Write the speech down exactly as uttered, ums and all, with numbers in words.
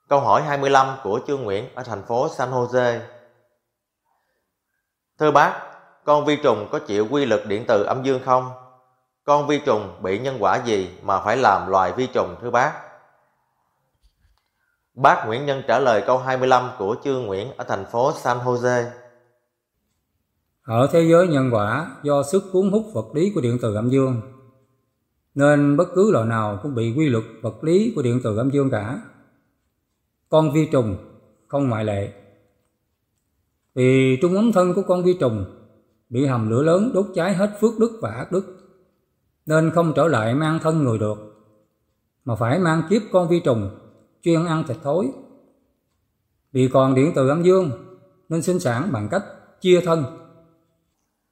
Câu hỏi hai mươi lăm của Trương Nguyễn ở thành phố San Jose. Thưa bác, con vi trùng có chịu quy luật điện từ âm dương không? Con vi trùng bị nhân quả gì mà phải làm loài vi trùng thưa bác? Bác Nguyễn Nhân trả lời câu hai mươi lăm của Trương Nguyễn ở thành phố San Jose. Ở thế giới nhân quả, do sức cuốn hút vật lý của điện từ âm dương, nên bất cứ loài nào cũng bị quy luật vật lý của điện từ âm dương cả. Con vi trùng không ngoại lệ. Vì trung ấm thân của con vi trùng bị hầm lửa lớn đốt cháy hết phước đức và ác đức, nên không trở lại mang thân người được, mà phải mang kiếp con vi trùng chuyên ăn thịt thối. Vì còn điện từ âm dương nên sinh sản bằng cách chia thân.